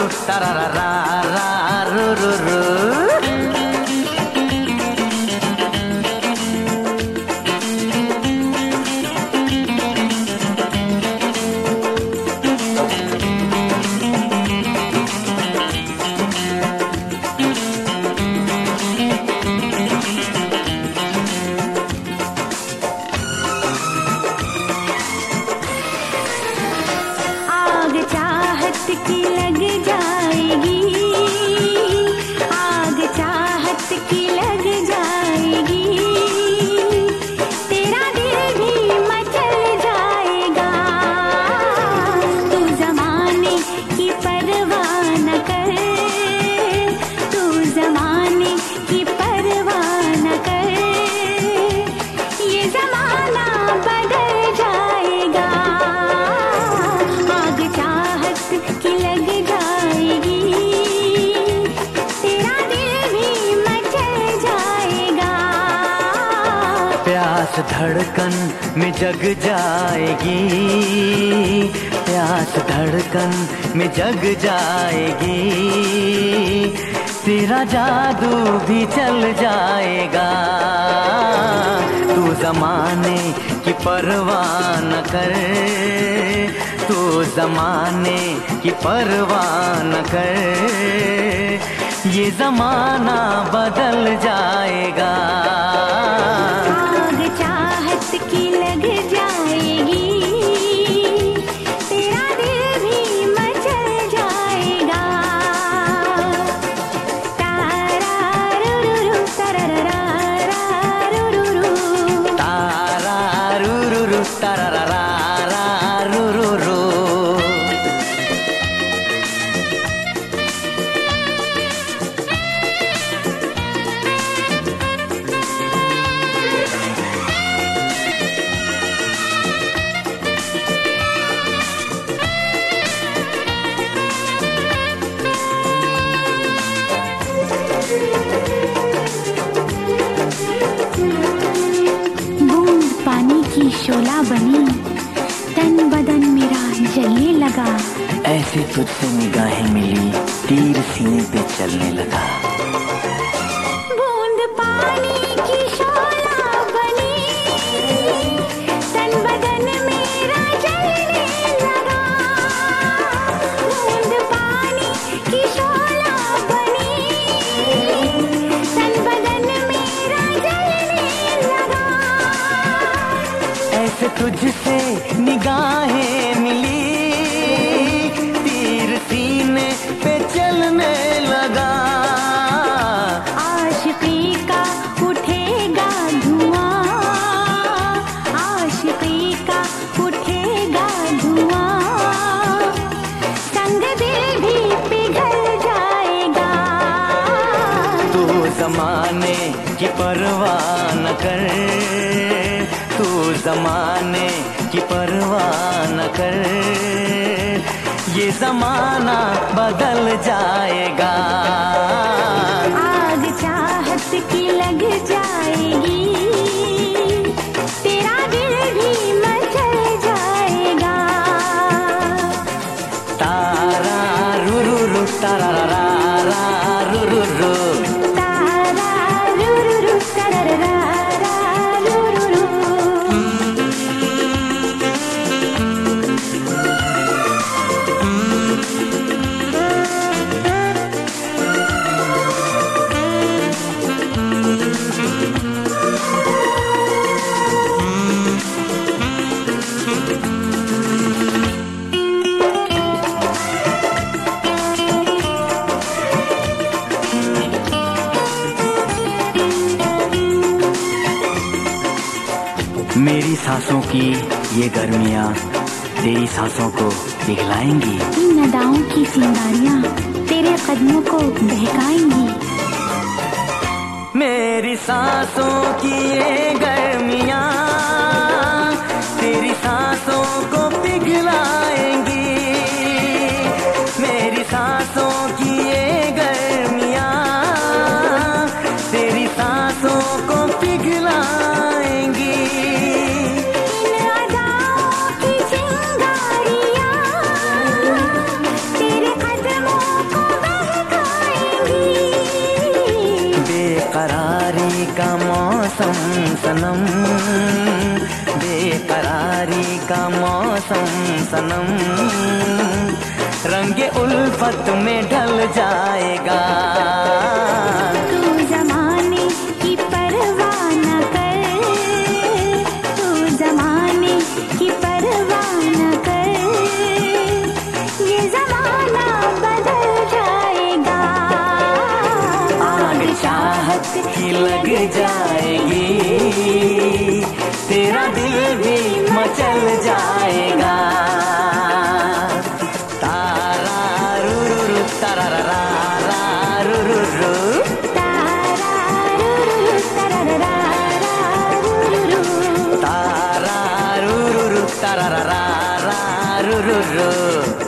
तारारा रा रू रू रू। की लग जाएगी, आग चाहत की लग जाएगी, तेरा दिल भी मचल जाएगा। तू ज़माने की परवाह न कर, तू ज़माने की परवाह न कर, ये ज़माना बदल जाएगा। आग चाहत की लग जाएगी, तेरा दिल भी मचल जाएगा। प्यास धड़कन में जग जाएगी, प्यास धड़कन में जग जाएगी, तेरा जादू भी चल जाएगा। तू ज़माने की परवाह न कर, तू ज़माने की परवाह न कर, ये ज़माना बदल जाएगा। आग चाहत की लग जाएगी, तेरा दिल भी मचल जाएगा। तारा रू रू रू तारारा रा रू रू रू, तारा रू रू रू तारारा रा रू रू रू। बूंद पानी की शोला बनी, तन बदन मेरा जलने लगा। ऐसे तुझसे निगाहें मिली, तीर सीने पे चलने लगा। बूंद पानी की शोला बनी, तन बदन मेरा जलने लगा। बूंद पानी की शोला बनी, तन बदन मेरा जलने लगा। ऐसे तुझसे निगाहें मिली, तीर सीने पे चलने लगा। आशिकी का उठेगा धुआं, आशिकी का उठेगा धुआं, संग दिल भी पिघल जाएगा। तू ज़माने की परवाह न कर, तू ज़माने की परवाह न कर, ये ज़माना बदल जाएगा। आग चाहत की लग जाएगी, तेरा दिल भी मचल जाएगा। तारा रू रू रू तारारा रा रू रू रू। तारा रू रू रू तारारा रा रू रू रू। मेरी सांसों की ये गर्मियाँ तेरी सांसों को पिघलाएंगी। इन अदाओं की चिंगारियां तेरे कदमों को बहकाएंगी। मेरी सांसों की ये गर्मियाँ तेरी सांसों को पिघलाएंगी। मेरी सांसों की ये गर्मियाँ तेरी सांसों को पिघलाएंगी। इन अदाओं की चिंगारियां तेरे कदमों सनम, बेकरारी का मौसम सनम, रंगे उल्फत में ढल जाएगा। तू ज़माने की परवाह न कर, तू ज़माने की परवाह न कर, ये ज़माना बदल जाएगा। आग चाहत की लग जाएगी, तेरा दिल भी मचल जाएगा। तारा रू रू रू तारा रा रा रू रू रू, तारा रू रू रू तारा रा रा रू रू रू, तारा रू रू रू तारा रा रा रू रू रू।